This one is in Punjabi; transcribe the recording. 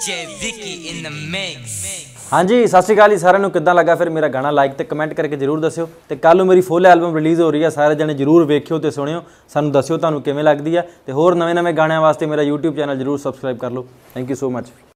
DJ Vicky in the mix। हाँ जी, सत श्री अकाल जी साਰਿਆਂ ਨੂੰ। ਕਿੱਦਾਂ ਲੱਗਾ ਫਿਰ ਮੇਰਾ ਗਾਣਾ? ਲਾਈਕ ਤੇ ਕਮੈਂਟ ਕਰਕੇ ਜਰੂਰ ਦੱਸਿਓ। ਤੇ ਕੱਲ ਨੂੰ ਮੇਰੀ ਫੁੱਲ ਐਲਬਮ ਰਿਲੀਜ਼ ਹੋ ਰਹੀ ਹੈ, ਸਾਰੇ ਜਣੇ ਜਰੂਰ ਵੇਖਿਓ ਤੇ ਸੁਣਿਓ, ਸਾਨੂੰ ਦੱਸਿਓ ਤੁਹਾਨੂੰ ਕਿਵੇਂ ਲੱਗਦੀ ਹੈ। ਤੇ ਹੋਰ ਨਵੇਂ-ਨਵੇਂ ਗਾਣਿਆਂ ਵਾਸਤੇ ਮੇਰਾ YouTube ਚੈਨਲ ਜਰੂਰ ਸਬਸਕ੍ਰਾਈਬ ਕਰ ਲਓ। Thank you so much.